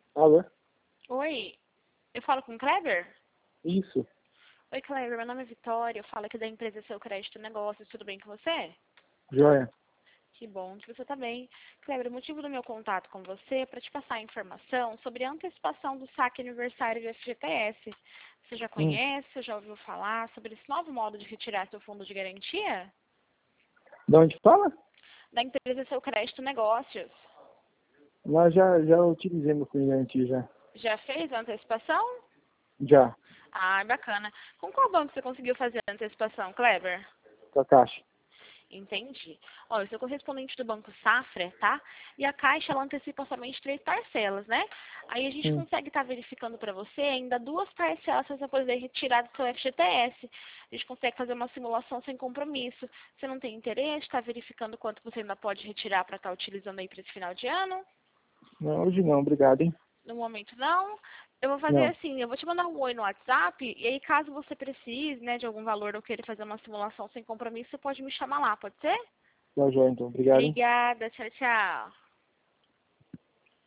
Alô? Oi, eu falo com o Kleber? Isso. Oi, Kleber, meu nome é Vitória, eu falo aqui da empresa Seu Crédito Negócios, tudo bem com você? Joia. Que bom que você está bem. Kleber, o motivo do meu contato com você é para te passar a informação sobre a antecipação do saque aniversário do FGTS. Você já Hum. conhece, ou já ouviu falar sobre esse novo modo de retirar seu fundo de garantia? De onde fala? Da empresa Seu Crédito Negócios. Lá já utilizei meu fundo de garantia já. Já fez a antecipação? Já. Ah, bacana. Com qual banco você conseguiu fazer a antecipação, Kleber? Com a Caixa. Entendi. Olha, eu sou correspondente do Banco Safra, tá? E a Caixa, ela antecipa somente 3 parcelas, né? Aí a gente Hum. consegue estar verificando para você ainda 2 parcelas para você poder retirar do seu FGTS. A gente consegue fazer uma simulação sem compromisso. Você não tem interesse? Está verificando quanto você ainda pode retirar para estar utilizando aí para esse final de ano? Não, hoje não, obrigado, hein? No momento não. Eu vou fazer Não. assim, eu vou te mandar um oi no WhatsApp, e aí caso você precise, né, de algum valor ou queira fazer uma simulação sem compromisso, você pode me chamar lá, pode ser? Tá joia, então. Obrigado, hein? Obrigada, tchau, tchau.